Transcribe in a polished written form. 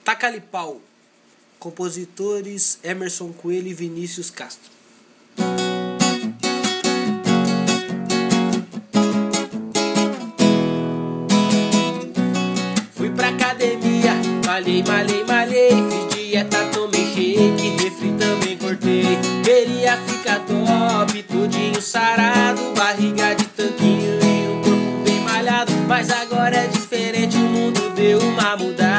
Taca-lhe pau. Compositores Emerson Coelho e Vinícius Castro. Fui pra academia, malhei, fiz dieta, tomei shake, refri também cortei. Queria ficar top, tudinho sarado, barriga de tanquinho e um corpo bem malhado. Mas agora é diferente, o mundo deu uma mudada.